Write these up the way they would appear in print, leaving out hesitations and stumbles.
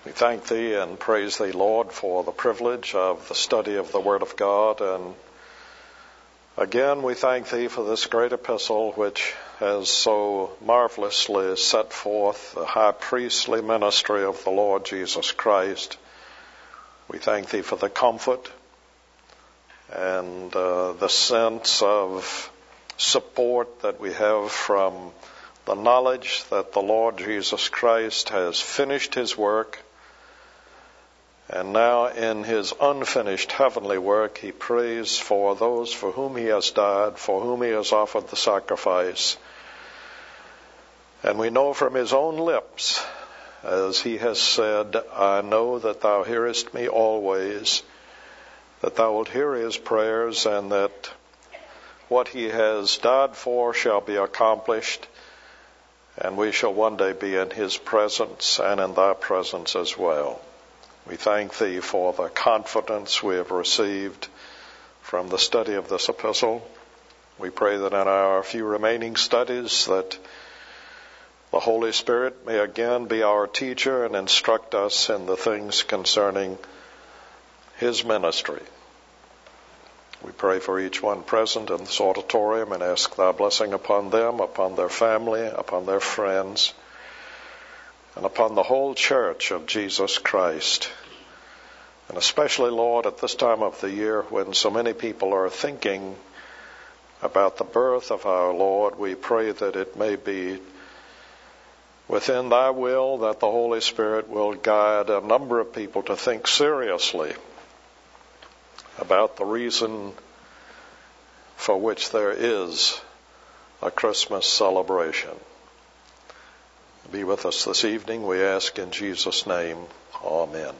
We thank Thee and praise Thee, Lord, for the privilege of the study of the Word of God. And again, we thank Thee for this great epistle which has so marvelously set forth the high priestly ministry of the Lord Jesus Christ. We thank Thee for the comfort and the sense of support that we have from the knowledge that the Lord Jesus Christ has finished His work, and now in His unfinished heavenly work He prays for those for whom He has died, for whom He has offered the sacrifice. And we know from His own lips, as He has said, I know that Thou hearest me always, that Thou wilt hear His prayers, and that what He has died for shall be accomplished, and we shall one day be in His presence and in Thy presence as well. We thank Thee for the confidence we have received from the study of this epistle. We pray that in our few remaining studies that the Holy Spirit may again be our teacher and instruct us in the things concerning His ministry. We pray for each one present in this auditorium and ask Thy blessing upon them, upon their family, upon their friends, and upon the whole church of Jesus Christ. And especially, Lord, at this time of the year when so many people are thinking about the birth of our Lord, we pray that it may be within Thy will that the Holy Spirit will guide a number of people to think seriously about the reason for which there is a Christmas celebration. Be with us this evening, we ask in Jesus' name. Amen.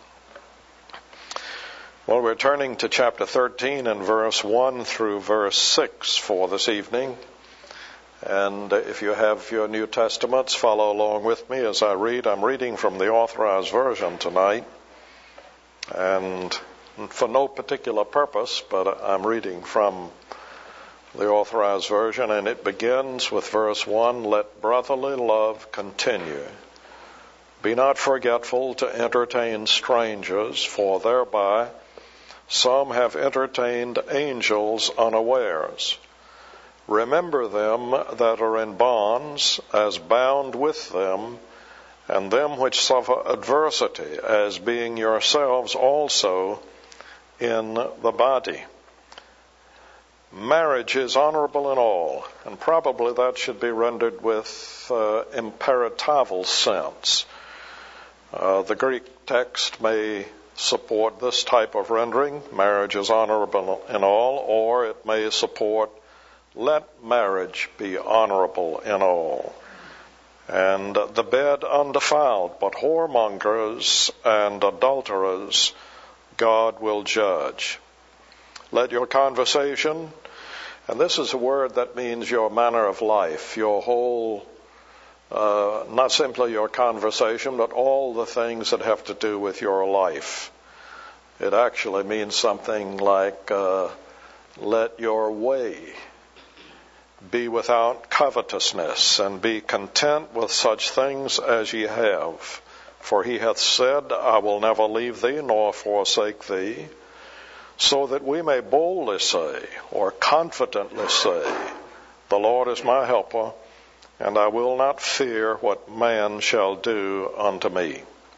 Well, we're turning to chapter 13 and verse 1 through verse 6 for this evening. And if you have your New Testaments, follow along with me as I read. I'm reading from the Authorized Version tonight, and for no particular purpose, but I'm reading from the Authorized Version, and it begins with verse 1, Let brotherly love continue. Be not forgetful to entertain strangers, for thereby some have entertained angels unawares. Remember them that are in bonds, as bound with them, and them which suffer adversity, as being yourselves also in the body. Marriage is honorable in all, and probably that should be rendered with imperatival sense. The Greek text may support this type of rendering, marriage is honorable in all, or it may support, let marriage be honorable in all. And the bed undefiled, but whoremongers and adulterers God will judge. Let your conversation, and this is a word that means your manner of life, your whole, not simply your conversation, but all the things that have to do with your life. It actually means something like, let your way be without covetousness, and be content with such things as ye have. For He hath said, I will never leave thee nor forsake thee, so that we may boldly say, or confidently say, the Lord is my helper, and I will not fear what man shall do unto me.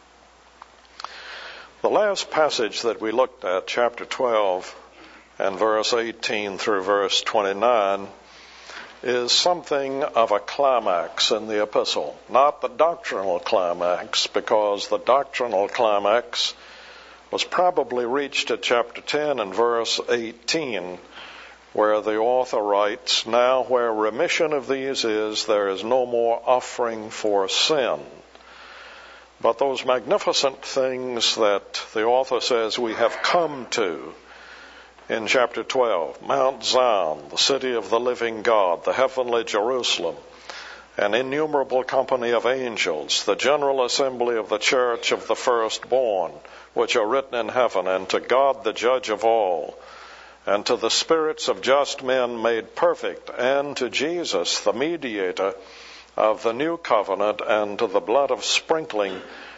The last passage that we looked at, chapter 12, and verse 18 through verse 29, is something of a climax in the epistle. Not the doctrinal climax, because the doctrinal climax was probably reached at chapter 10 and verse 18, where the author writes, Now where remission of these is, there is no more offering for sin. But those magnificent things that the author says we have come to in chapter 12, Mount Zion, the city of the living God, the heavenly Jerusalem, an innumerable company of angels, the general assembly of the church of the firstborn, which are written in heaven, and to God the judge of all, and to the spirits of just men made perfect, and to Jesus, the mediator of the new covenant, and to the blood of sprinkling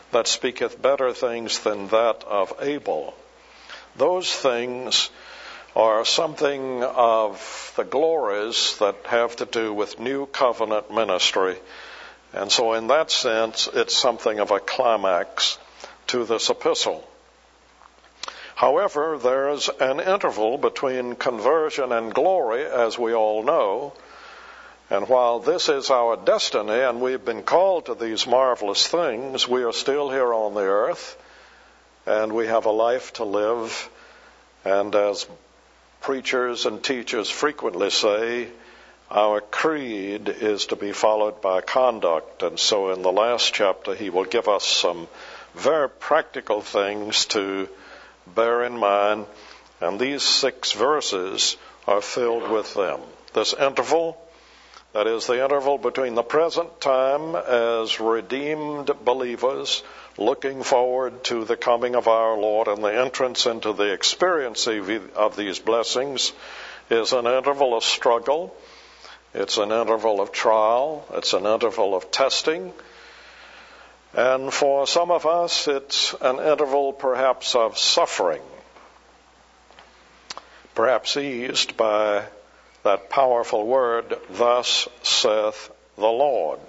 that speaketh better things than that of Abel. Those things are something of the glories that have to do with new covenant ministry. And so in that sense, it's something of a climax to this epistle. However, there's an interval between conversion and glory, as we all know. And while this is our destiny and we've been called to these marvelous things, we are still here on the earth and we have a life to live. And as preachers and teachers frequently say, our creed is to be followed by conduct. And so in the last chapter, he will give us some very practical things to bear in mind. And these 6 verses are filled with them. This interval, that is the interval between the present time as redeemed believers looking forward to the coming of our Lord and the entrance into the experience of these blessings, is an interval of struggle. It's an interval of trial. It's an interval of testing. And for some of us, it's an interval perhaps of suffering, perhaps eased by that powerful word, thus saith the Lord.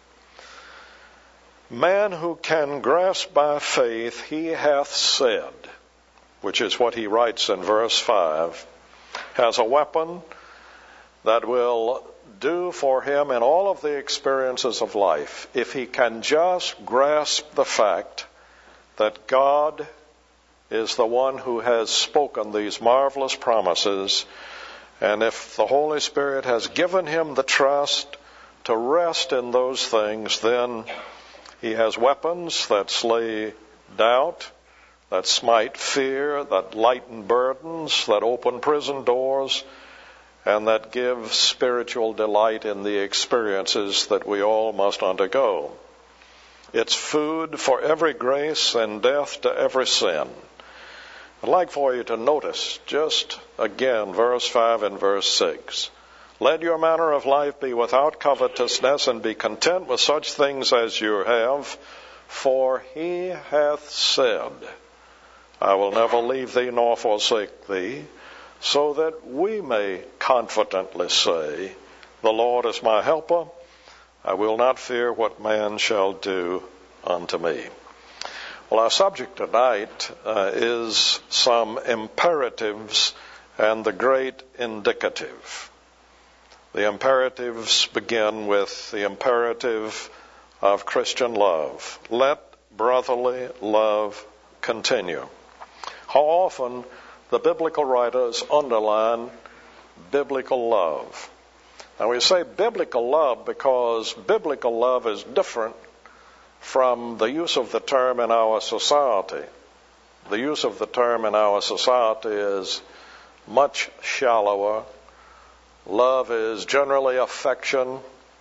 Man who can grasp by faith, he hath said, which is what he writes in verse 5, has a weapon that will do for him in all of the experiences of life, if he can just grasp the fact that God is the one who has spoken these marvelous promises, and if the Holy Spirit has given him the trust to rest in those things, then he has weapons that slay doubt, that smite fear, that lighten burdens, that open prison doors, and that give spiritual delight in the experiences that we all must undergo. It's food for every grace and death to every sin. I'd like for you to notice just again verse 5 and verse 6. Let your manner of life be without covetousness, and be content with such things as you have, for he hath said, I will never leave thee nor forsake thee, so that we may confidently say, the Lord is my helper, I will not fear what man shall do unto me. Well, our subject tonight is some imperatives and the great indicative. The imperatives begin with the imperative of Christian love. Let brotherly love continue. How often the biblical writers underline biblical love. Now we say biblical love because biblical love is different from the use of the term in our society. The use of the term in our society is much shallower. Love is generally affection.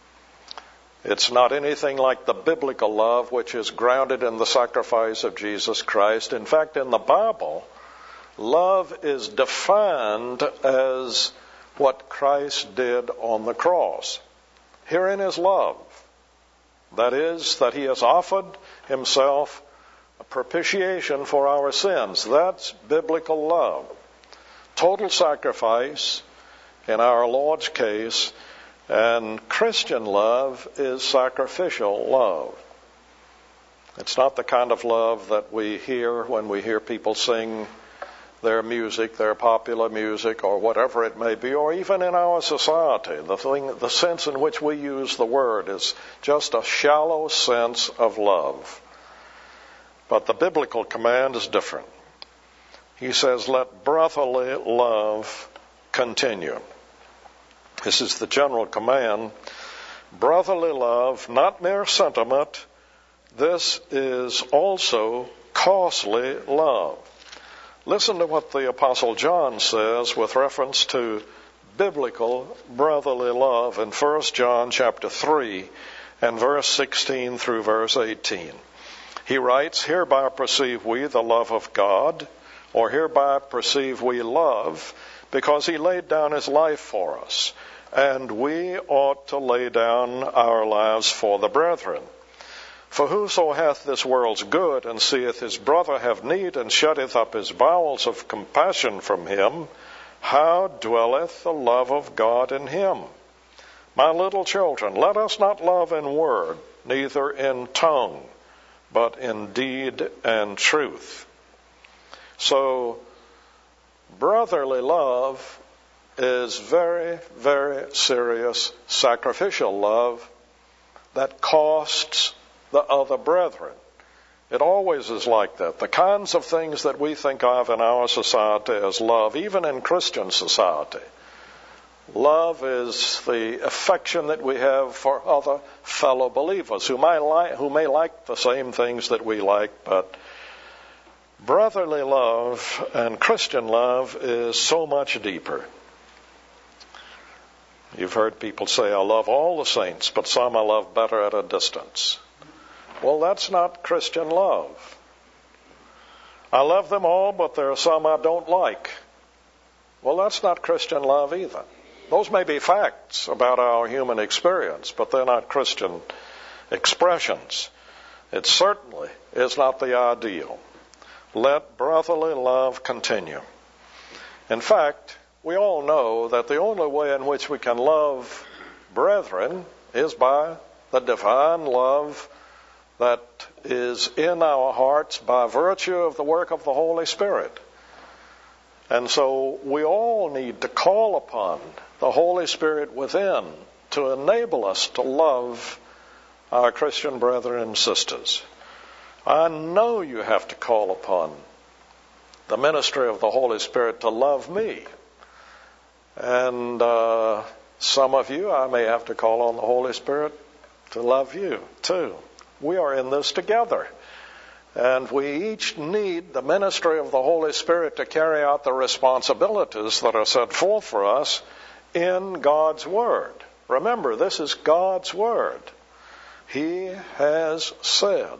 It's not anything like the biblical love, which is grounded in the sacrifice of Jesus Christ. In fact, in the Bible, love is defined as what Christ did on the cross. Herein is love. That is, that he has offered himself a propitiation for our sins. That's biblical love. Total sacrifice in our Lord's case, and Christian love is sacrificial love. It's not the kind of love that we hear when we hear people sing their music, their popular music, or whatever it may be, or even in our society. The sense in which we use the word is just a shallow sense of love. But the biblical command is different. He says, let brotherly love continue. This is the general command. Brotherly love, not mere sentiment. This is also costly love. Listen to what the Apostle John says with reference to biblical brotherly love in 1 John chapter 3 and verse 16 through verse 18. He writes, hereby perceive we the love of God, or hereby perceive we love, because he laid down his life for us, and we ought to lay down our lives for the brethren. For whoso hath this world's good, and seeth his brother have need, and shutteth up his bowels of compassion from him, how dwelleth the love of God in him? My little children, let us not love in word, neither in tongue, but in deed and truth. So, brotherly love is very, very serious sacrificial love that costs the other brethren. It always is like that. The kinds of things that we think of in our society as love, even in Christian society, love is the affection that we have for other fellow believers who may like the same things that we like, but brotherly love and Christian love is so much deeper. You've heard people say, I love all the saints, but some I love better at a distance. Well, that's not Christian love. I love them all, but there are some I don't like. Well, that's not Christian love either. Those may be facts about our human experience, but they're not Christian expressions. It certainly is not the ideal. Let brotherly love continue. In fact, we all know that the only way in which we can love brethren is by the divine love that is in our hearts by virtue of the work of the Holy Spirit. And so we all need to call upon the Holy Spirit within to enable us to love our Christian brethren and sisters. I know you have to call upon the ministry of the Holy Spirit to love me. And some of you, I may have to call on the Holy Spirit to love you too. We are in this together. And we each need the ministry of the Holy Spirit to carry out the responsibilities that are set forth for us in God's Word. Remember, this is God's Word. He has said.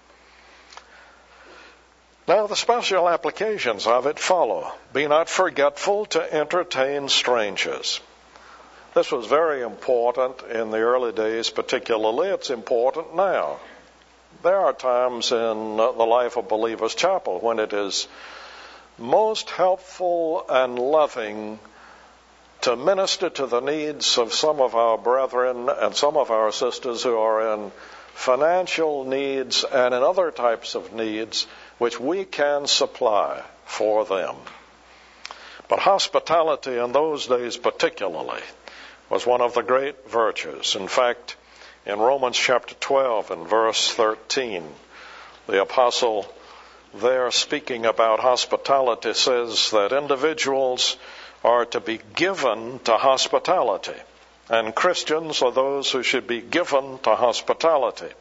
Now the special applications of it follow. Be not forgetful to entertain strangers. This was very important in the early days particularly. It's important now. There are times in the life of Believers Chapel when it is most helpful and loving to minister to the needs of some of our brethren and some of our sisters who are in financial needs and in other types of needs which we can supply for them. But hospitality in those days particularly was one of the great virtues. In fact, in Romans chapter 12 and verse 13, the apostle there speaking about hospitality says that individuals are to be given to hospitality, and Christians are those who should be given to hospitality.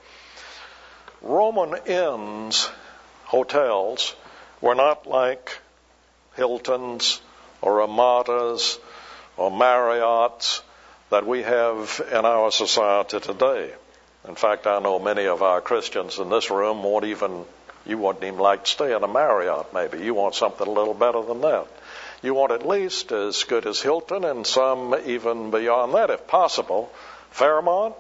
Roman inns, hotels, were not like Hiltons or Ramadas or Marriotts that we have in our society today. In fact, I know many of our Christians in this room you wouldn't even like to stay in a Marriott maybe. You want something a little better than that. You want at least as good as Hilton and some even beyond that if possible. Fairmont.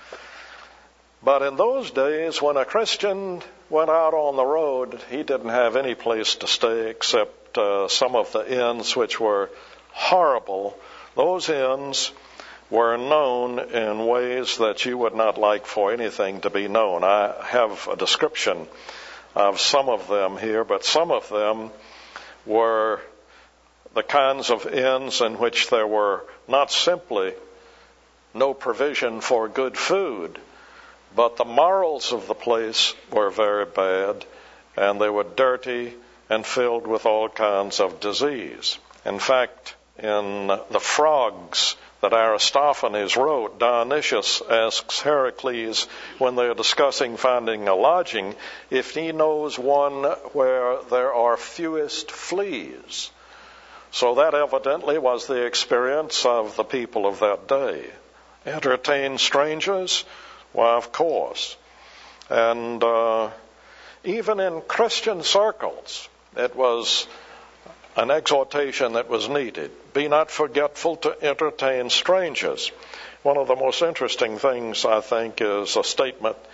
But in those days when a Christian went out on the road, he didn't have any place to stay except some of the inns which were horrible. Those inns were known in ways that you would not like for anything to be known. I have a description of some of them here, but some of them were the kinds of inns in which there were not simply no provision for good food, but the morals of the place were very bad, and they were dirty and filled with all kinds of disease. In fact, in the Frogs that Aristophanes wrote, Dionysius asks Heracles, when they are discussing finding a lodging, if he knows one where there are fewest fleas. So that evidently was the experience of the people of that day. Entertain strangers? Why, of course. And even in Christian circles, it was an exhortation that was needed. Be not forgetful to entertain strangers. One of the most interesting things, I think, is a statement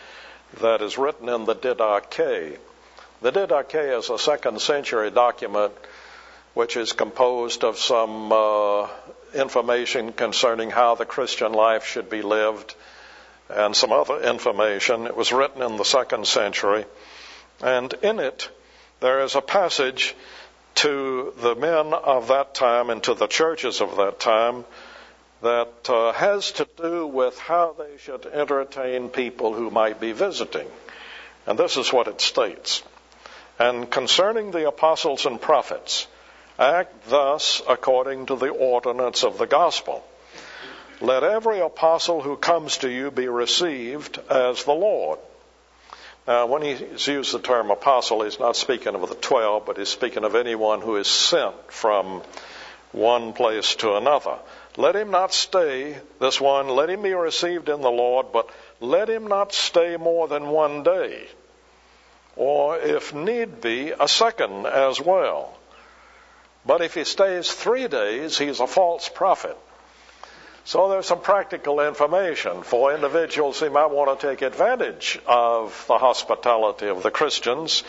that is written in the Didache. The Didache is a 2nd century document which is composed of some information concerning how the Christian life should be lived and some other information. It was written in the 2nd century, and in it there is a passage to the men of that time and to the churches of that time that has to do with how they should entertain people who might be visiting. And this is what it states. And concerning the apostles and prophets, act thus according to the ordinance of the gospel. Let every apostle who comes to you be received as the Lord. Now, when he's used the term apostle, he's not speaking of the 12, but he's speaking of anyone who is sent from one place to another. Let him not stay, this one, let him be received in the Lord, but let him not stay more than one day, or if need be, a second as well. But if he stays 3 days, he's a false prophet. So there's some practical information for individuals who might want to take advantage of the hospitality of the Christians.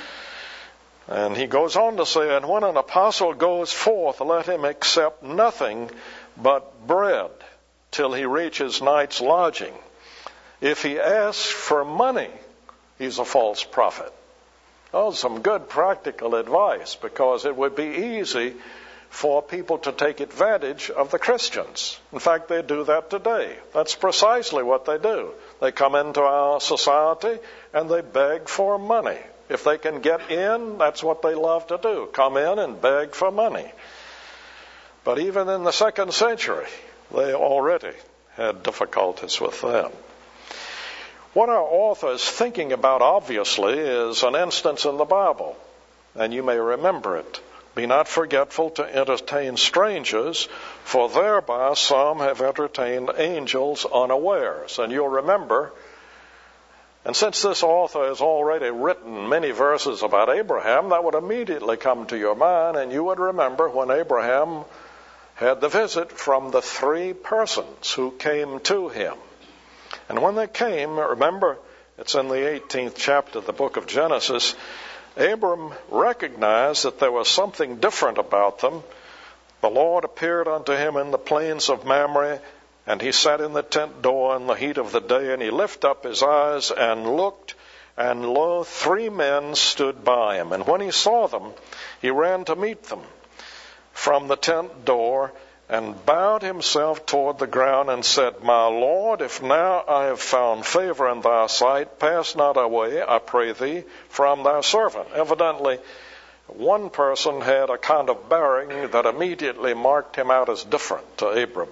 And he goes on to say, and when an apostle goes forth, let him accept nothing but bread till he reaches night's lodging. If he asks for money, he's a false prophet. Oh, some good practical advice, because it would be easy for people to take advantage of the Christians. In fact, they do that today. That's precisely what they do. They come into our society and they beg for money. If they can get in, that's what they love to do. Come in and beg for money. But even in the 2nd century, they already had difficulties with that. What our author is thinking about, obviously, is an instance in the Bible, and you may remember it. Be not forgetful to entertain strangers, for thereby some have entertained angels unawares. And you'll remember, and since this author has already written many verses about Abraham, that would immediately come to your mind, and you would remember when Abraham had the visit from the 3 persons who came to him. And when they came, remember, it's in the 18th chapter of the book of Genesis, Abram recognized that there was something different about them. The Lord appeared unto him in the plains of Mamre, and he sat in the tent door in the heat of the day, and he lifted up his eyes and looked, and lo, 3 men stood by him. And when he saw them, he ran to meet them from the tent door, and bowed himself toward the ground, and said, My Lord, if now I have found favor in thy sight, pass not away, I pray thee, from thy servant. Evidently, one person had a kind of bearing that immediately marked him out as different to Abram.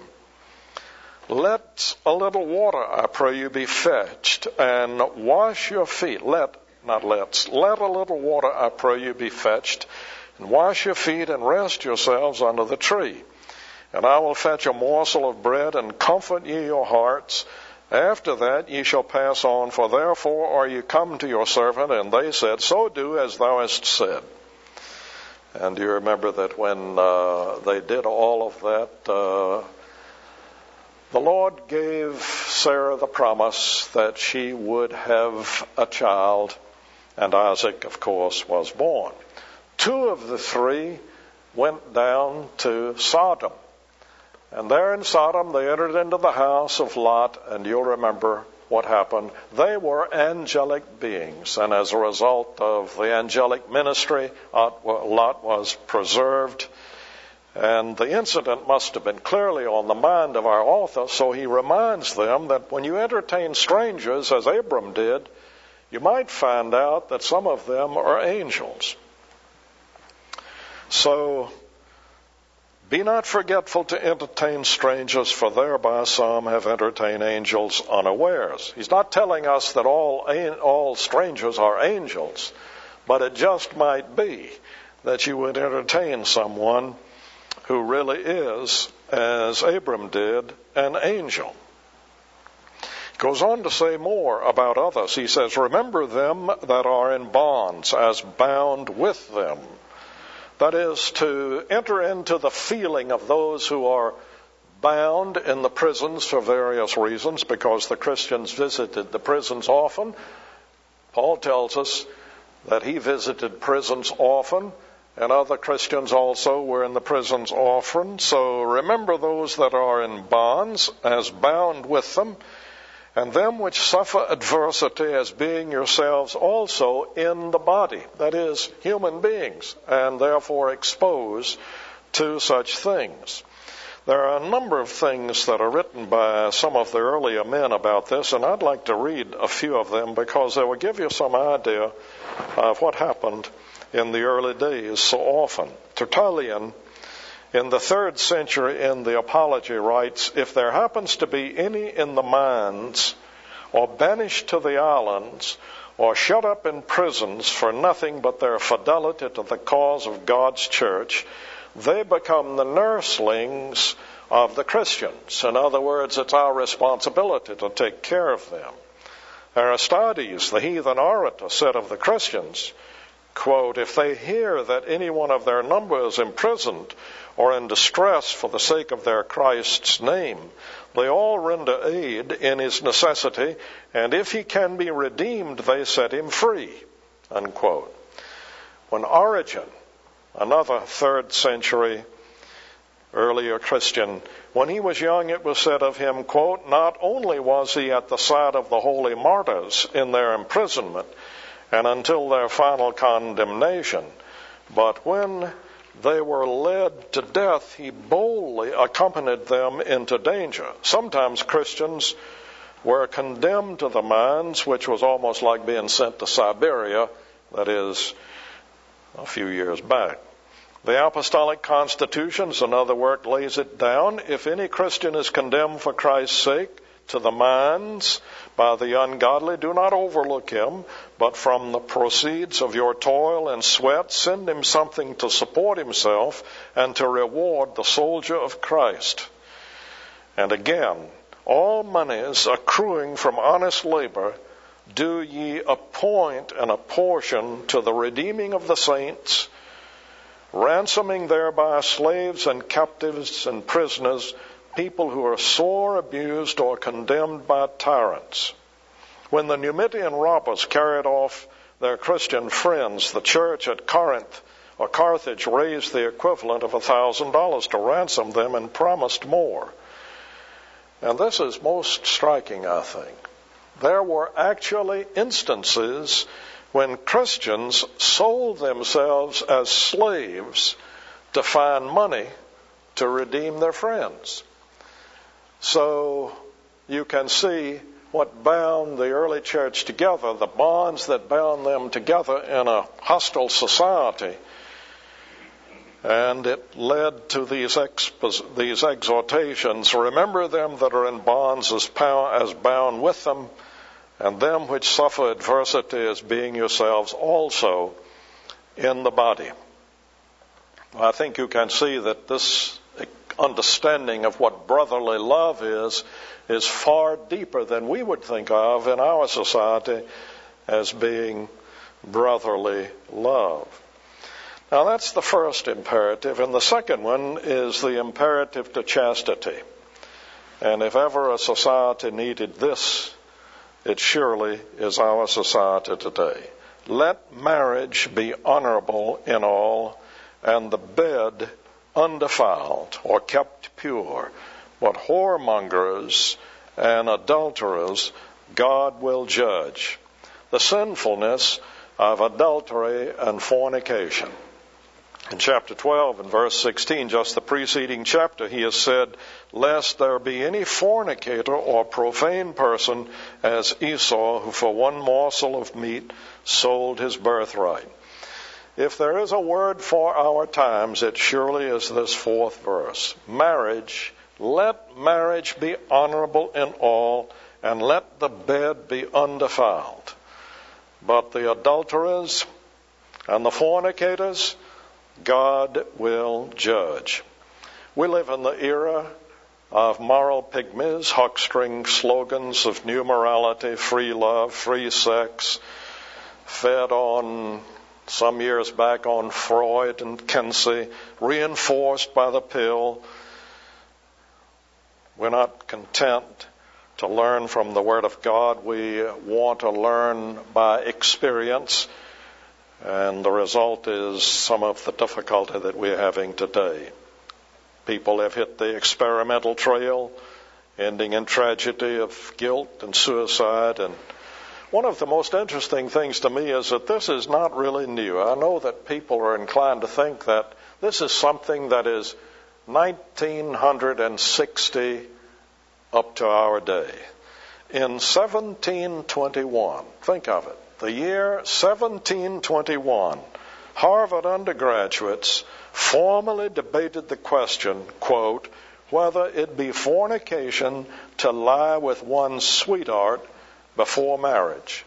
Let a little water, I pray you, be fetched, and wash your feet. Let a little water, I pray you, be fetched, and wash your feet, and rest yourselves under the tree. And I will fetch a morsel of bread, and comfort ye your hearts. After that ye shall pass on, for therefore are ye come to your servant. And they said, So do as thou hast said. And you remember that when they did all of that, the Lord gave Sarah the promise that she would have a child, and Isaac, of course, was born. 2 of the 3 went down to Sodom. And there in Sodom, they entered into the house of Lot, and you'll remember what happened. They were angelic beings, and as a result of the angelic ministry, Lot was preserved. And the incident must have been clearly on the mind of our author, so he reminds them that when you entertain strangers, as Abram did, you might find out that some of them are angels. So, be not forgetful to entertain strangers, for thereby some have entertained angels unawares. He's not telling us that all strangers are angels, but it just might be that you would entertain someone who really is, as Abram did, an angel. He goes on to say more about others. He says, Remember them that are in bonds, as bound with them. That is, to enter into the feeling of those who are bound in the prisons for various reasons, because the Christians visited the prisons often, Paul tells us that he visited prisons often, and other Christians also were in the prisons often. So remember those that are in bonds as bound with them, and them which suffer adversity as being yourselves also in the body, that is, human beings, and therefore exposed to such things. There are a number of things that are written by some of the earlier men about this, and I'd like to read a few of them because they will give you some idea of what happened in the early days so often. Tertullian, in the 3rd century in the Apology, writes, "If there happens to be any in the mines, or banished to the islands, or shut up in prisons for nothing but their fidelity to the cause of God's church, they become the nurslings of the Christians." In other words, it's our responsibility to take care of them. Aristides, the heathen orator, said of the Christians, quote, "If they hear that any one of their number is imprisoned or in distress for the sake of their Christ's name, they all render aid in his necessity, and if he can be redeemed, they set him free." Unquote. When Origen, another 3rd century earlier Christian, when he was young, it was said of him, quote, "Not only was he at the side of the holy martyrs in their imprisonment and until their final condemnation, but when they were led to death, he boldly accompanied them into danger." Sometimes Christians were condemned to the mines, which was almost like being sent to Siberia, that is, a few years back. The Apostolic Constitutions, another work, lays it down. If any Christian is condemned for Christ's sake to the mines by the ungodly, do not overlook him, but from the proceeds of your toil and sweat, send him something to support himself and to reward the soldier of Christ. And again, all monies accruing from honest labor, do ye appoint and apportion to the redeeming of the saints, ransoming thereby slaves and captives and prisoners, people who are sore abused or condemned by tyrants. When the Numidian robbers carried off their Christian friends, the church at Corinth or Carthage raised the equivalent of $1,000 to ransom them and promised more. And this is most striking, I think. There were actually instances when Christians sold themselves as slaves to find money to redeem their friends. So you can see what bound the early church together, the bonds that bound them together in a hostile society. And it led to these exhortations. Remember them that are in bonds as bound with them, and them which suffer adversity as being yourselves also in the body. I think you can see that this understanding of what brotherly love is far deeper than we would think of in our society as being brotherly love. Now that's the first imperative, and the second one is the imperative to chastity. And if ever a society needed this, it surely is our society today. Let marriage be honorable in all, and the bed undefiled or kept pure. But whoremongers and adulterers God will judge. The sinfulness of adultery and fornication. In chapter 12 and verse 16, just the preceding chapter, he has said, "Lest there be any fornicator or profane person as Esau, who for one morsel of meat sold his birthright." If there is a word for our times, it surely is this 4th verse. Marriage, let marriage be honorable in all, and let the bed be undefiled. But the adulterers and the fornicators, God will judge. We live in the era of moral pygmies, huckstering slogans of new morality, free love, free sex, fed on some years back on Freud and Kinsey, reinforced by the pill. We're not content to learn from the Word of God. We want to learn by experience, and the result is some of the difficulty that we're having today. People have hit the experimental trail, ending in tragedy of guilt and suicide. And one of the most interesting things to me is that this is not really new. I know that people are inclined to think that this is something that is 1960 up to our day. In 1721, think of it, the year 1721, Harvard undergraduates formally debated the question, quote, whether it be fornication to lie with one's sweetheart before marriage.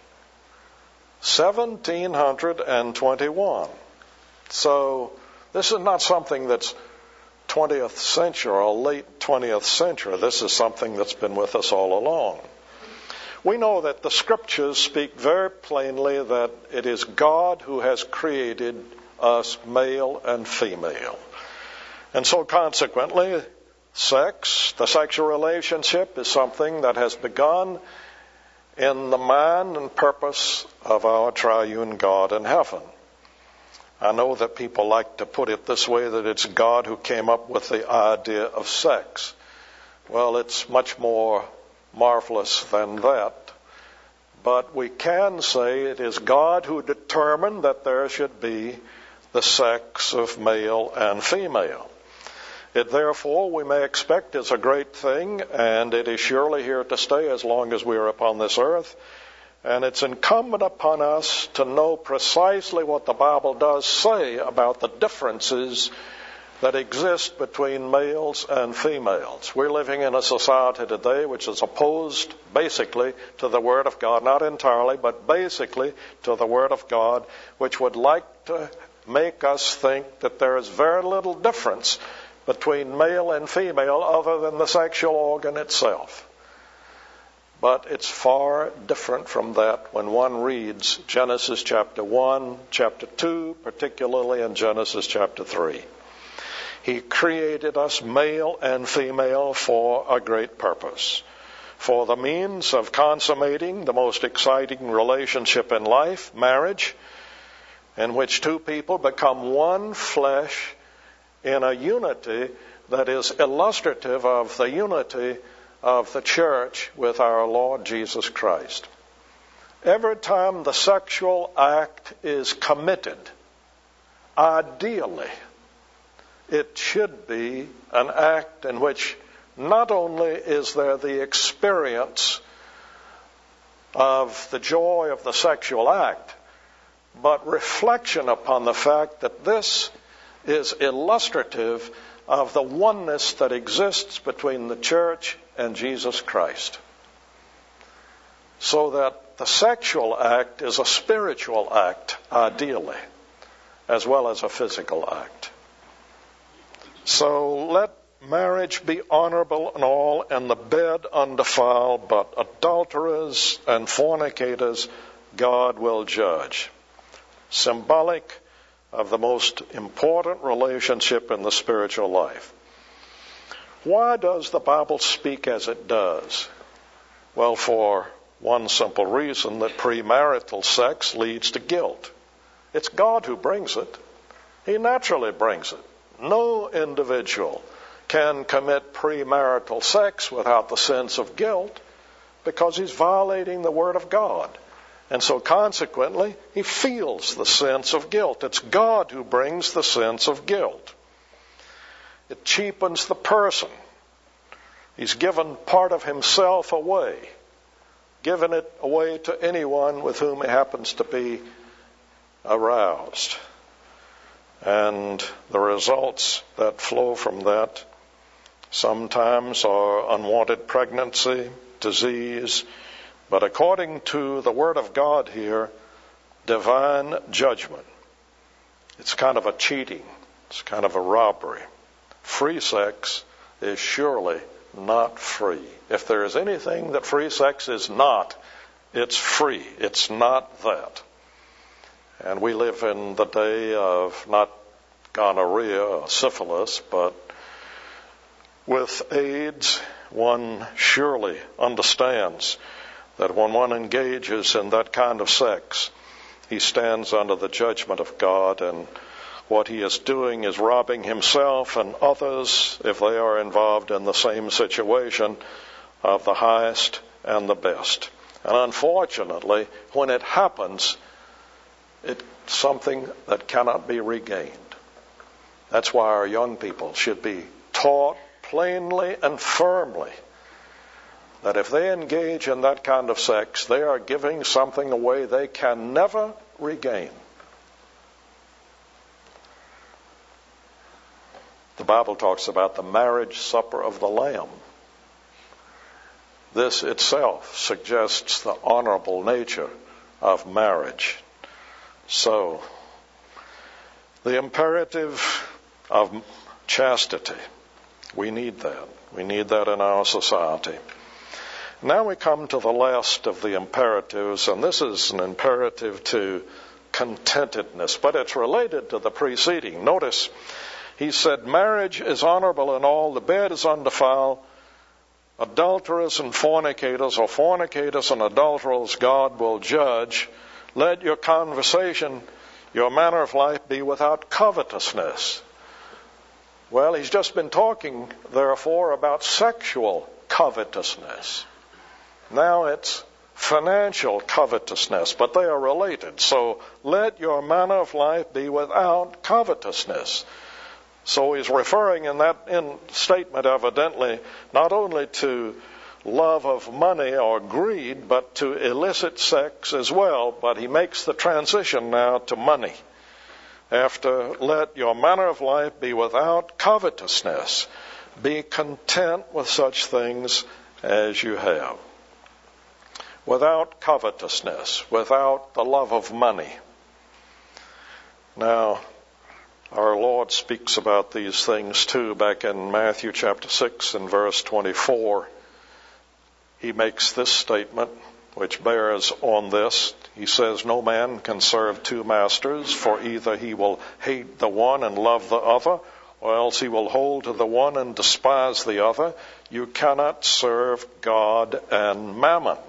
1721. So this is not something that's 20th century or late 20th century. This is something that's been with us all along. We know that the Scriptures speak very plainly that it is God who has created us male and female. And so consequently, the sexual relationship is something that has begun in the mind and purpose of our triune God in heaven. I know that people like to put it this way, that it's God who came up with the idea of sex. Well, it's much more marvelous than that. But we can say it is God who determined that there should be the sex of male and female. It therefore, we may expect, is a great thing, and it is surely here to stay as long as we are upon this earth. And it's incumbent upon us to know precisely what the Bible does say about the differences that exist between males and females. We're living in a society today which is opposed basically to the Word of God, not entirely, but basically to the Word of God, which would like to make us think that there is very little difference between male and female other than the sexual organ itself. But it's far different from that when one reads Genesis chapter 1, chapter 2, particularly in Genesis chapter 3. He created us male and female for a great purpose, for the means of consummating the most exciting relationship in life, marriage, in which two people become one flesh in a unity that is illustrative of the unity of the church with our Lord Jesus Christ. Every time the sexual act is committed, ideally, it should be an act in which not only is there the experience of the joy of the sexual act, but reflection upon the fact that this is illustrative of the oneness that exists between the church and Jesus Christ. So that the sexual act is a spiritual act, ideally, as well as a physical act. So let marriage be honorable and all, and the bed undefiled, but adulterers and fornicators God will judge. Symbolic of the most important relationship in the spiritual life. Why does the Bible speak as it does? Well, for one simple reason, that premarital sex leads to guilt. It's God who brings it. He naturally brings it. No individual can commit premarital sex without the sense of guilt because he's violating the Word of God. And so consequently, he feels the sense of guilt. It's God who brings the sense of guilt. It cheapens the person. He's given part of himself away, given it away to anyone with whom he happens to be aroused. And the results that flow from that sometimes are unwanted pregnancy, disease, but according to the Word of God here, divine judgment. It's kind of a cheating. It's kind of a robbery. Free sex is surely not free. If there is anything that free sex is not, it's free. It's not that. And we live in the day of not gonorrhea or syphilis, but with AIDS one surely understands that when one engages in that kind of sex, he stands under the judgment of God, and what he is doing is robbing himself and others, if they are involved in the same situation, of the highest and the best. And unfortunately, when it happens, it's something that cannot be regained. That's why our young people should be taught plainly and firmly that if they engage in that kind of sex, they are giving something away they can never regain. The Bible talks about the marriage supper of the Lamb. This itself suggests the honorable nature of marriage. So, the imperative of chastity, we need that. We need that in our society. Now we come to the last of the imperatives, and this is an imperative to contentedness, but it's related to the preceding. Notice, he said, marriage is honorable in all, the bed is undefiled, adulterers and fornicators, or fornicators and adulterers, God will judge. Let your conversation, your manner of life be without covetousness. Well, he's just been talking, therefore, about sexual covetousness. Now it's financial covetousness, but they are related. So let your manner of life be without covetousness. So he's referring in that statement evidently not only to love of money or greed, but to illicit sex as well. But he makes the transition now to money. After, let your manner of life be without covetousness. Be content with such things as you have. Without covetousness, without the love of money. Now, our Lord speaks about these things too back in Matthew chapter 6 and verse 24. He makes this statement which bears on this. He says, no man can serve two masters, for either he will hate the one and love the other, or else he will hold to the one and despise the other. You cannot serve God and mammon.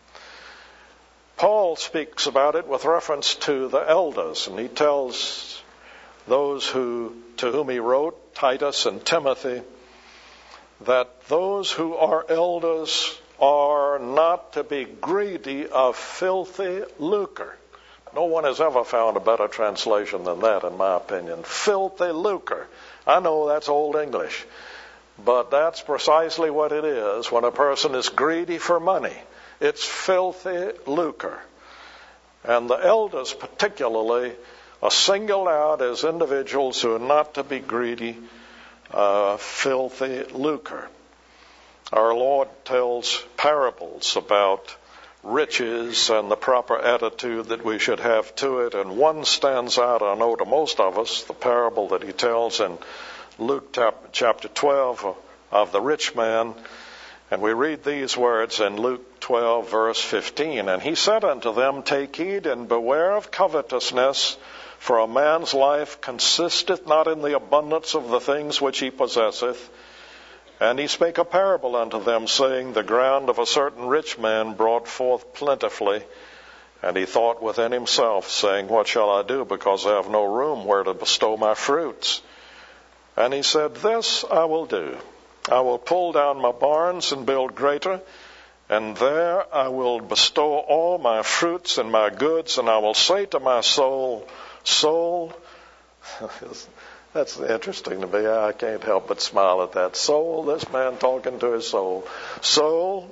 Paul speaks about it with reference to the elders, and he tells those to whom he wrote, Titus and Timothy, that those who are elders are not to be greedy of filthy lucre. No one has ever found a better translation than that, in my opinion. Filthy lucre. I know that's Old English, but that's precisely what it is when a person is greedy for money. It's filthy lucre. And the elders particularly are singled out as individuals who are not to be greedy, filthy lucre. Our Lord tells parables about riches and the proper attitude that we should have to it, and one stands out, I know, to most of us, the parable that he tells in Luke chapter 12 of the rich man. And we read these words in Luke 12 verse 15. And he said unto them, take heed and beware of covetousness, for a man's life consisteth not in the abundance of the things which he possesseth. And he spake a parable unto them, saying, the ground of a certain rich man brought forth plentifully. And he thought within himself, saying, what shall I do, because I have no room where to bestow my fruits? And he said, this I will do. I will pull down my barns and build greater, and there I will bestow all my fruits and my goods, and I will say to my soul, soul, that's interesting to me. I can't help but smile at that. Soul, this man talking to his soul. Soul,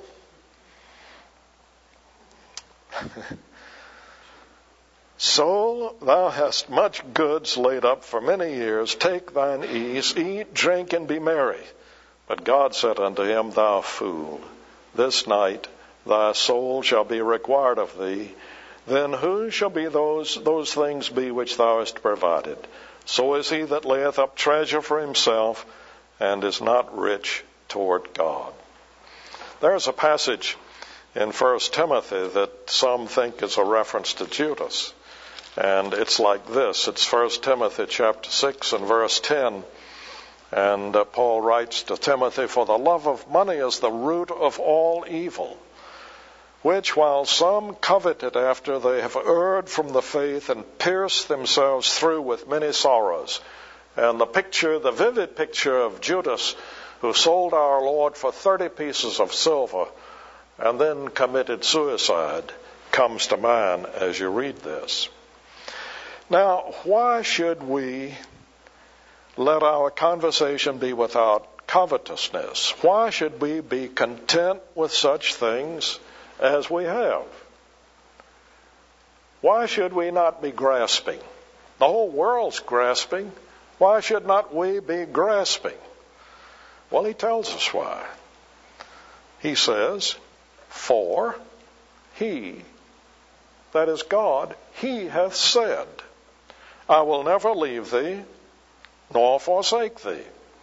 soul, thou hast much goods laid up for many years. Take thine ease, eat, drink, and be merry. But God said unto him, thou fool, this night thy soul shall be required of thee. Then whose shall be those things be which thou hast provided? So is he that layeth up treasure for himself, and is not rich toward God. There's a passage in 1 Timothy that some think is a reference to Judas. And it's like this. It's 1 Timothy chapter 6 and verse 10. And Paul writes to Timothy, "For the love of money is the root of all evil, which while some coveted after, they have erred from the faith and pierced themselves through with many sorrows." And the vivid picture of Judas, who sold our Lord for 30 pieces of silver and then committed suicide, comes to mind as you read this. Now, why should we let our conversation be without covetousness? Why should we be content with such things as we have? Why should we not be grasping? The whole world's grasping. Why should not we be grasping? Well, he tells us why. He says, "For he," that is God, "he hath said, I will never leave thee, nor forsake thee."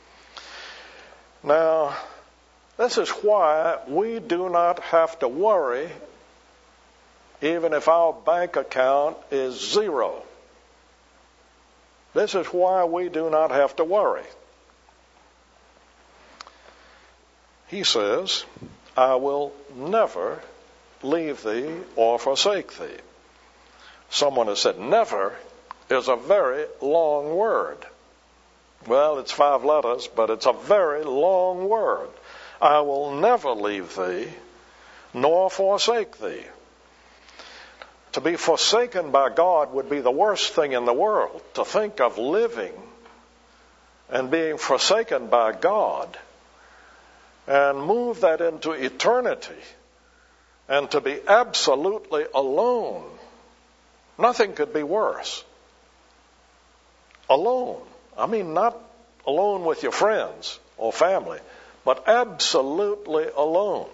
Now, this is why we do not have to worry even if our bank account is zero. This is why we do not have to worry. He says, "I will never leave thee or forsake thee." Someone has said, never is a very long word. Well, it's 5 letters, but it's a very long word. I will never leave thee, nor forsake thee. To be forsaken by God would be the worst thing in the world. To think of living and being forsaken by God and move that into eternity and to be absolutely alone. Nothing could be worse. Alone. I mean, not alone with your friends or family, but absolutely alone.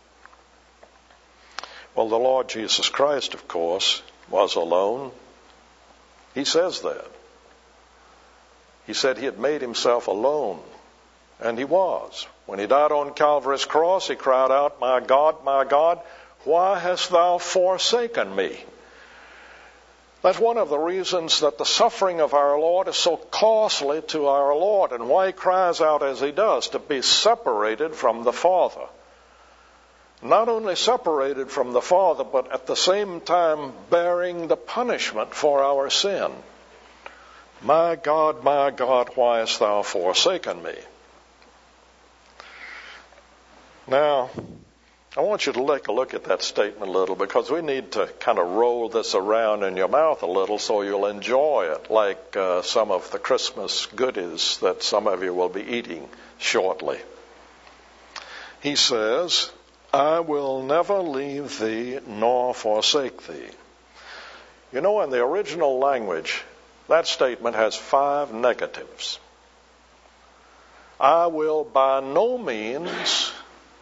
Well, the Lord Jesus Christ, of course, was alone. He says that. He said he had made himself alone, and he was. When he died on Calvary's cross, he cried out, my God, why hast thou forsaken me?" That's one of the reasons that the suffering of our Lord is so costly to our Lord, and why he cries out as he does, to be separated from the Father. Not only separated from the Father, but at the same time bearing the punishment for our sin. My God, why hast thou forsaken me?" Now, I want you to take a look at that statement a little, because we need to kind of roll this around in your mouth a little so you'll enjoy it, like some of the Christmas goodies that some of you will be eating shortly. He says, "I will never leave thee nor forsake thee." You know, in the original language, that statement has 5 negatives. I will by no means,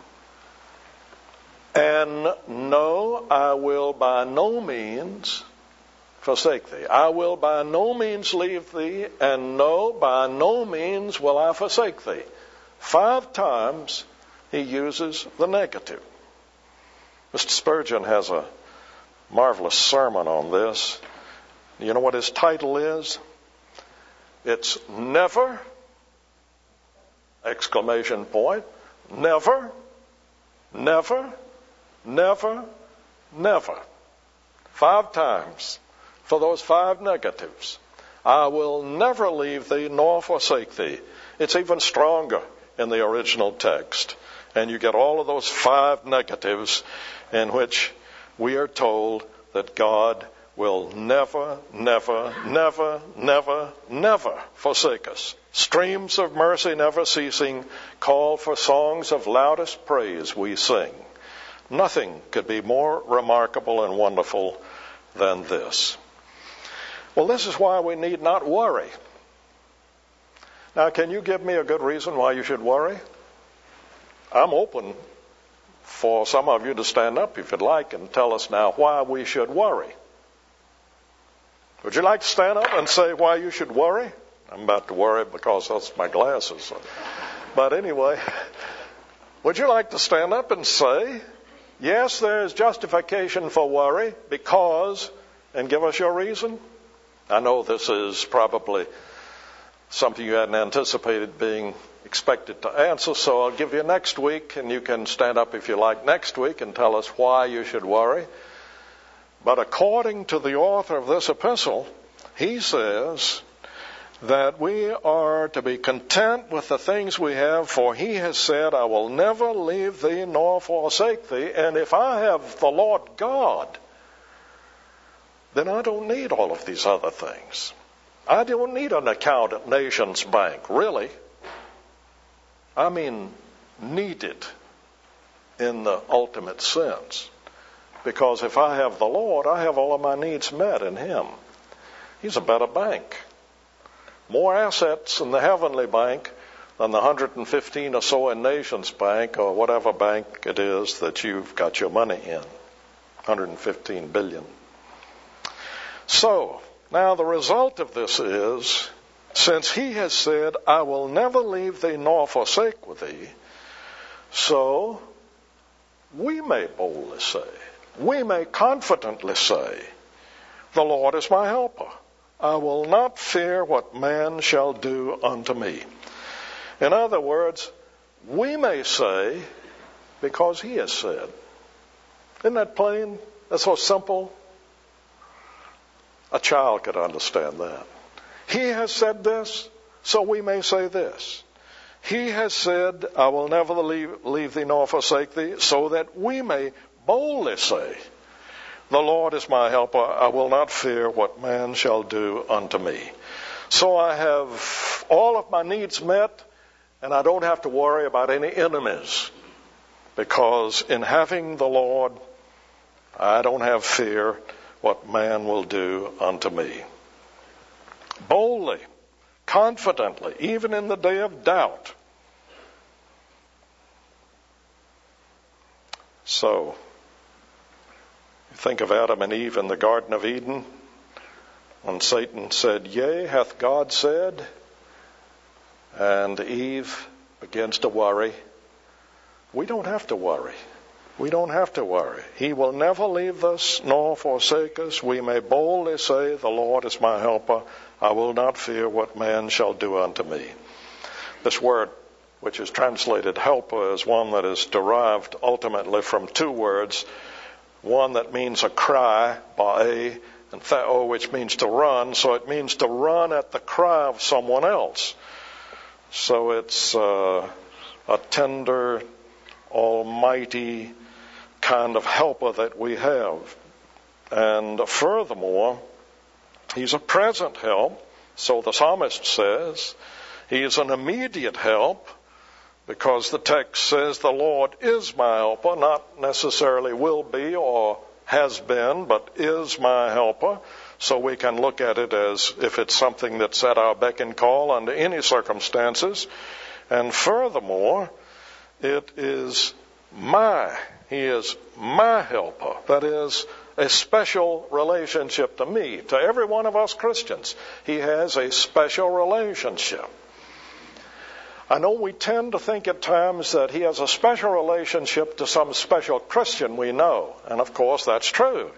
and no, I will by no means forsake thee. I will by no means leave thee, and no, by no means will I forsake thee. 5 times he uses the negative. Mr. Spurgeon has a marvelous sermon on this. You know what his title is? It's Never, exclamation point, never, never, never, never. 5 times for those 5 negatives. I will never leave thee nor forsake thee. It's even stronger in the original text. And you get all of those 5 negatives in which we are told that God will never, never, never, never, never forsake us. Streams of mercy never ceasing, call for songs of loudest praise we sing. Nothing could be more remarkable and wonderful than this. Well, this is why we need not worry. Now, can you give me a good reason why you should worry? I'm open for some of you to stand up if you'd like and tell us now why we should worry. Would you like to stand up and say why you should worry? I'm about to worry because that's my glasses. But anyway, would you like to stand up and say, yes, there is justification for worry because, and give us your reason? I know this is probably something you hadn't anticipated being expected to answer, so I'll give you next week, and you can stand up if you like next week and tell us why you should worry. But according to the author of this epistle, he says that we are to be content with the things we have, for he has said, I will never leave thee nor forsake thee. And if I have the Lord God, then I don't need all of these other things. I don't need an account at Nations Bank, really. I mean, need it in the ultimate sense. Because if I have the Lord, I have all of my needs met in him. He's a better bank. More assets in the heavenly bank than the 115 or so in Nations Bank or whatever bank it is that you've got your money in. 115 billion. So, now the result of this is, since he has said, I will never leave thee nor forsake thee, so we may boldly say, we may confidently say, the Lord is my helper. I will not fear what man shall do unto me. In other words, we may say, because he has said. Isn't that plain? That's so simple. A child could understand that. He has said this, so we may say this. He has said, I will never leave thee nor forsake thee, so that we may boldly say, the Lord is my helper, I will not fear what man shall do unto me. So I have all of my needs met, and I don't have to worry about any enemies, because in having the Lord, I don't have fear what man will do unto me. Boldly, confidently, even in the day of doubt. So, you think of Adam and Eve in the Garden of Eden, when Satan said, yea, hath God said, and Eve begins to worry. We don't have to worry. We don't have to worry. He will never leave us nor forsake us. We may boldly say, the Lord is my helper. I will not fear what man shall do unto me. This word, which is translated helper, is one that is derived ultimately from two words. One that means a cry, ba'e, and tha'o, which means to run. So it means to run at the cry of someone else. So it's a tender, almighty kind of helper that we have. And furthermore, he's a present help. So the psalmist says he is an immediate help, because the text says the Lord is my helper, not necessarily will be or has been, but is my helper. So we can look at it as if it's something that's at our beck and call under any circumstances. And furthermore, it is he is my helper. That is a special relationship to me, to every one of us Christians. He has a special relationship. I know we tend to think at times that he has a special relationship to some special Christian we know, and of course that's true.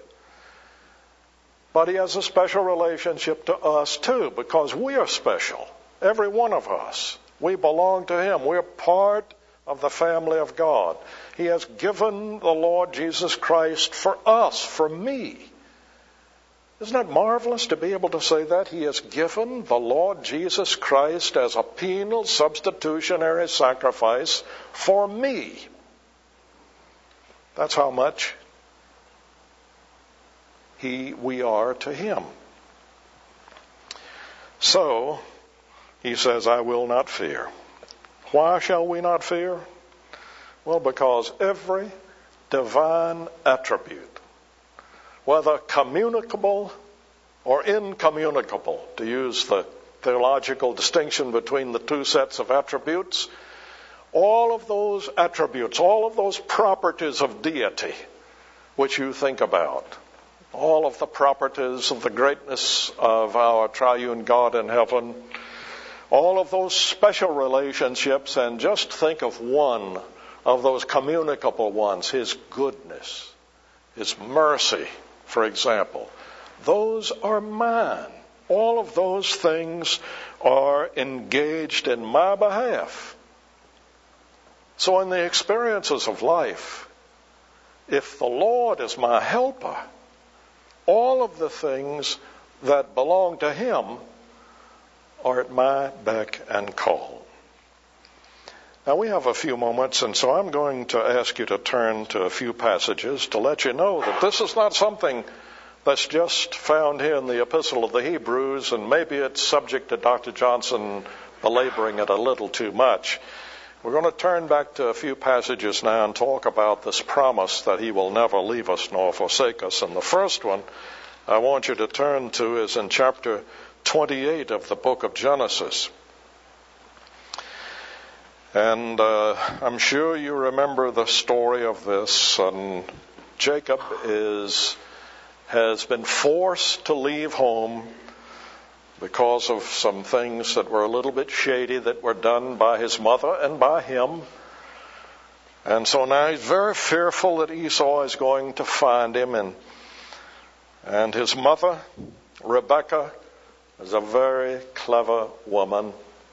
But he has a special relationship to us too, because we are special, every one of us. We belong to him. We're part of the family of God. He has given the Lord Jesus Christ for us, for me. Isn't that marvelous to be able to say that? He has given the Lord Jesus Christ as a penal substitutionary sacrifice for me. That's how much we are to him. So, he says, I will not fear. Why shall we not fear? Well, because every divine attribute, whether communicable or incommunicable, to use the theological distinction between the two sets of attributes, all of those attributes, all of those properties of deity which you think about, all of the properties of the greatness of our triune God in heaven, all of those special relationships, and just think of one of those communicable ones, his goodness, his mercy, for example. Those are mine. All of those things are engaged in my behalf. So in the experiences of life, if the Lord is my helper, all of the things that belong to Him are at my beck and call. Now we have a few moments, and so I'm going to ask you to turn to a few passages to let you know that this is not something that's just found here in the Epistle of the Hebrews, and maybe it's subject to Dr. Johnson belaboring it a little too much. We're going to turn back to a few passages now and talk about this promise that He will never leave us nor forsake us. And the first one I want you to turn to is in chapter 28 of the book of Genesis. And I'm sure you remember the story of this. And Jacob has been forced to leave home because of some things that were a little bit shady that were done by his mother and by him. And so now he's very fearful that Esau is going to find him. And his mother, Rebekah, is a very clever woman.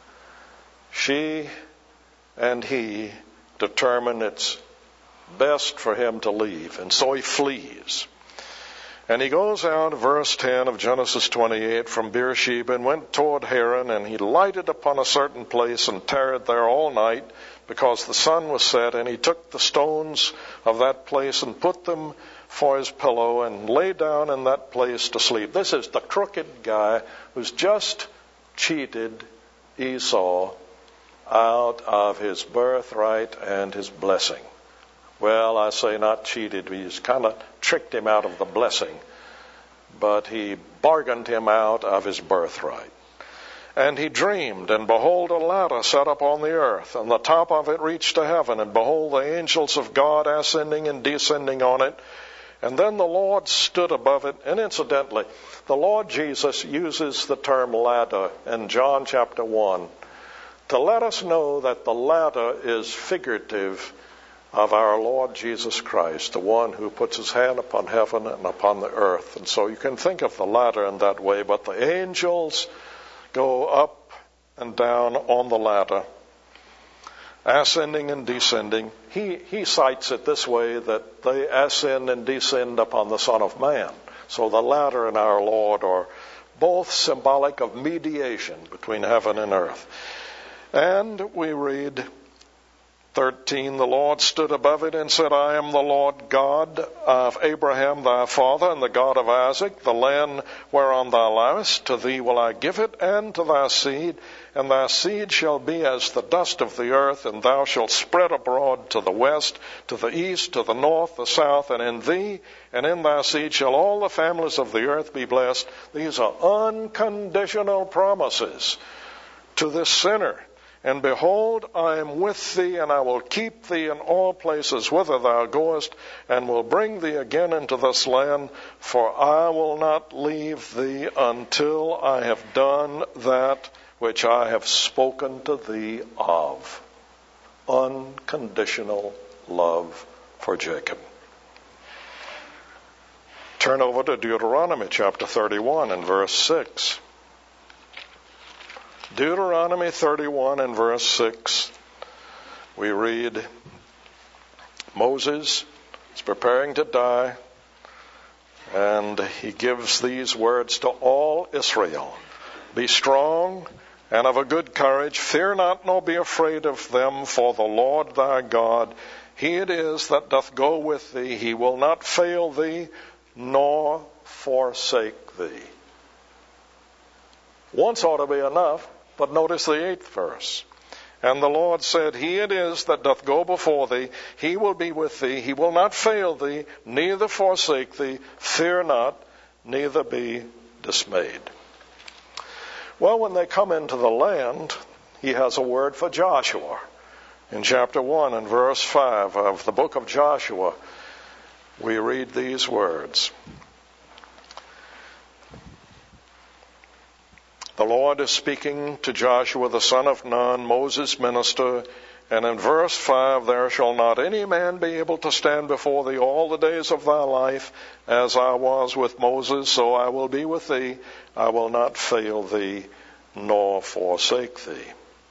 She and he determine it's best for him to leave. And so he flees. And he goes out, verse 10 of Genesis 28, from Beersheba and went toward Haran, and he lighted upon a certain place and tarried there all night because the sun was set. And he took the stones of that place and put them for his pillow and lay down in that place to sleep. This is the crooked guy who's just cheated Esau out of his birthright and his blessing. Well, I say not cheated. He's kind of tricked him out of the blessing. But he bargained him out of his birthright. And he dreamed, and behold, a ladder set up on the earth, and the top of it reached to heaven, and behold, the angels of God ascending and descending on it. And then the Lord stood above it. And incidentally, the Lord Jesus uses the term ladder in John chapter 1 to let us know that the ladder is figurative of our Lord Jesus Christ, the one who puts his hand upon heaven and upon the earth. And so you can think of the ladder in that way, but the angels go up and down on the ladder, ascending and descending. He cites it this way, that they ascend and descend upon the Son of Man. So the ladder and our Lord are both symbolic of mediation between heaven and earth. And we read 13, the Lord stood above it and said, I am the Lord God of Abraham thy father, and the God of Isaac. The land whereon thou liest, to thee will I give it, and to thy seed. And thy seed shall be as the dust of the earth, and thou shalt spread abroad to the west, to the east, to the north, the south. And in thee and in thy seed shall all the families of the earth be blessed. These are unconditional promises to this sinner. And behold, I am with thee, and I will keep thee in all places whither thou goest, and will bring thee again into this land, for I will not leave thee until I have done that which I have spoken to thee of. Unconditional love for Jacob. Turn over to Deuteronomy chapter 31 and verse 6. Deuteronomy 31 and verse 6, we read, Moses is preparing to die, and he gives these words to all Israel. Be strong and of a good courage. Fear not, nor be afraid of them, for the Lord thy God, he it is that doth go with thee. He will not fail thee, nor forsake thee. Once ought to be enough. But notice the 8th verse. And the Lord said, He it is that doth go before thee. He will be with thee. He will not fail thee, neither forsake thee. Fear not, neither be dismayed. Well, when they come into the land, he has a word for Joshua. In chapter 1 and verse 5 of the book of Joshua, we read these words. The Lord is speaking to Joshua, the son of Nun, Moses' minister, And in verse 5, there shall not any man be able to stand before thee all the days of thy life. As I was with Moses, so I will be with thee. I will not fail thee nor forsake thee.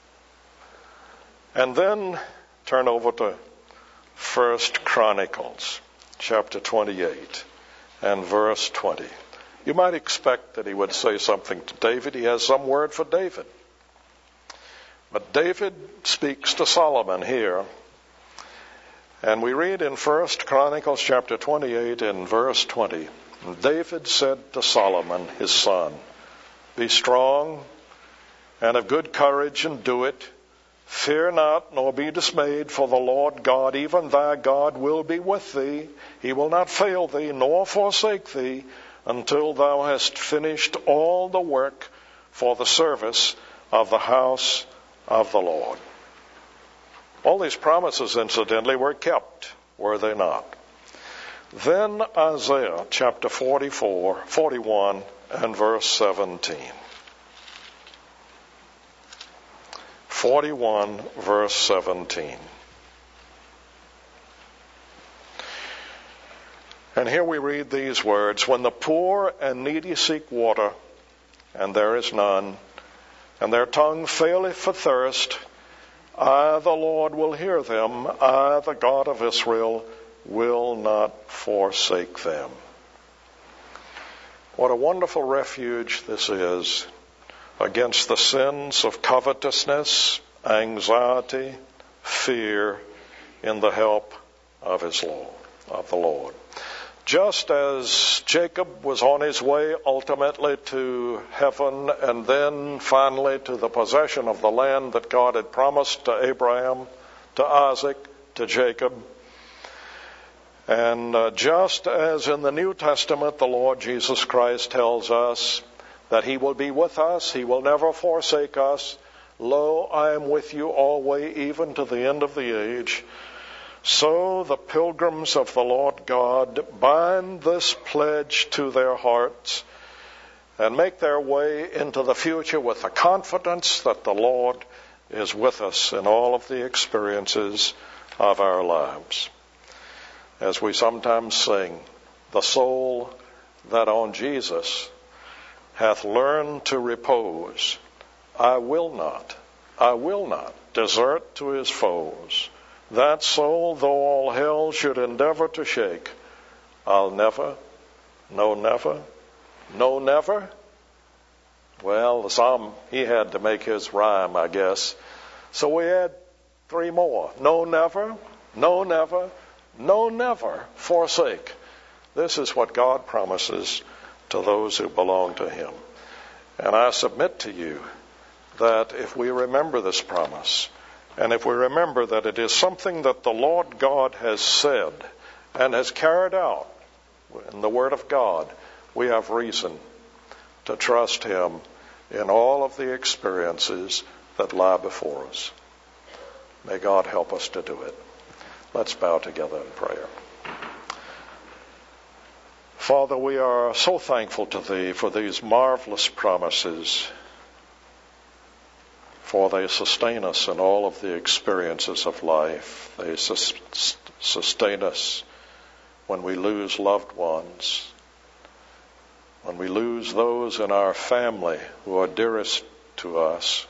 And then turn over to 1 Chronicles chapter 28 and verse 20. You might expect that he would say something to David. He has some word for David. But David speaks to Solomon here. And we read in 1 Chronicles chapter 28 and verse 20, David said to Solomon, his son, be strong and of good courage and do it. Fear not, nor be dismayed, for the Lord God, even thy God, will be with thee. He will not fail thee, nor forsake thee, until thou hast finished all the work for the service of the house of the Lord. All these promises, incidentally, were kept, were they not? Then Isaiah chapter 41 and verse 17. 41 verse 17. And here we read these words, when the poor and needy seek water, and there is none, and their tongue faileth for thirst, I, the Lord, will hear them. I, the God of Israel, will not forsake them. What a wonderful refuge this is against the sins of covetousness, anxiety, fear, in the help of the Lord. Just as Jacob was on his way ultimately to heaven and then finally to the possession of the land that God had promised to Abraham, to Isaac, to Jacob. And just as in the New Testament the Lord Jesus Christ tells us that he will be with us, he will never forsake us. Lo, I am with you always, even to the end of the age. So the pilgrims of the Lord God bind this pledge to their hearts and make their way into the future with the confidence that the Lord is with us in all of the experiences of our lives. As we sometimes sing, the soul that on Jesus hath learned to repose, I will not desert to his foes. That soul, though all hell should endeavor to shake, I'll never, no never, no never. Well, the psalm, he had to make his rhyme, I guess. So we add three more. No never, no never, no never forsake. This is what God promises to those who belong to him. And I submit to you that if we remember this promise, and if we remember that it is something that the Lord God has said and has carried out in the Word of God, we have reason to trust him in all of the experiences that lie before us. May God help us to do it. Let's bow together in prayer. Father, we are so thankful to thee for these marvelous promises, for they sustain us in all of the experiences of life. They sustain us when we lose loved ones, when we lose those in our family who are dearest to us,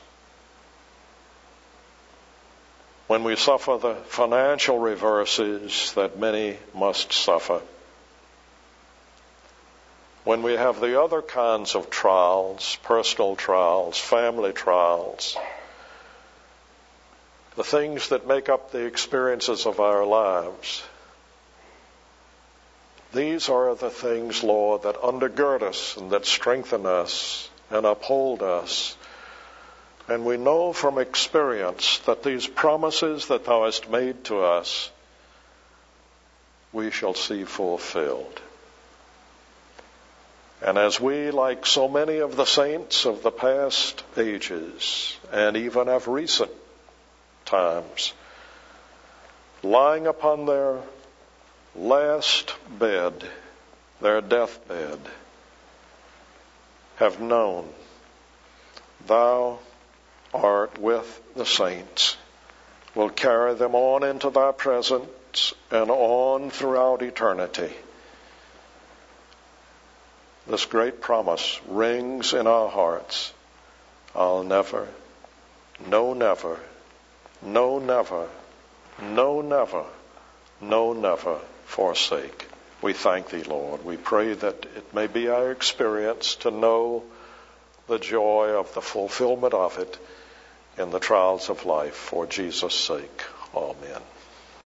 when we suffer the financial reverses that many must suffer, when we have the other kinds of trials, personal trials, family trials, the things that make up the experiences of our lives. These are the things, Lord, that undergird us and that strengthen us and uphold us. And we know from experience that these promises that thou hast made to us, we shall see fulfilled. And as we, like so many of the saints of the past ages, and even of recent times, lying upon their last bed, their deathbed, have known thou art with the saints, will carry them on into thy presence and on throughout eternity. This great promise rings in our hearts. I'll never, no never, no never, no never, no never forsake. We thank thee, Lord. We pray that it may be our experience to know the joy of the fulfillment of it in the trials of life for Jesus' sake. Amen.